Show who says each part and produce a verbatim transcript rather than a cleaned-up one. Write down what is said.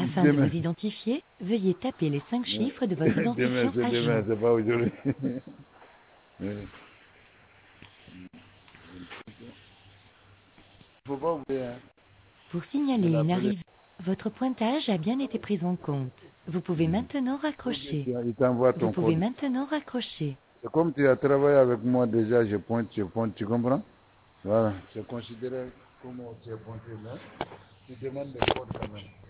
Speaker 1: Afin de vous identifier, veuillez taper les cinq chiffres de votre identifiant
Speaker 2: Demain, c'est demain,
Speaker 1: agent.
Speaker 2: c'est pas aujourd'hui. Faut pas oublier, hein.
Speaker 1: Pour signaler
Speaker 2: On
Speaker 1: une
Speaker 2: appelle-
Speaker 1: arrivée, votre pointage a bien été pris en compte. Vous pouvez maintenant raccrocher.
Speaker 2: Il t'envoie
Speaker 1: Vous
Speaker 2: ton
Speaker 1: pouvez
Speaker 2: code.
Speaker 1: maintenant raccrocher.
Speaker 2: C'est comme tu as travaillé avec moi déjà, je pointe, je pointe, tu comprends? Voilà, c'est considéré comme tu as pointé là. Tu demandes le code quand même.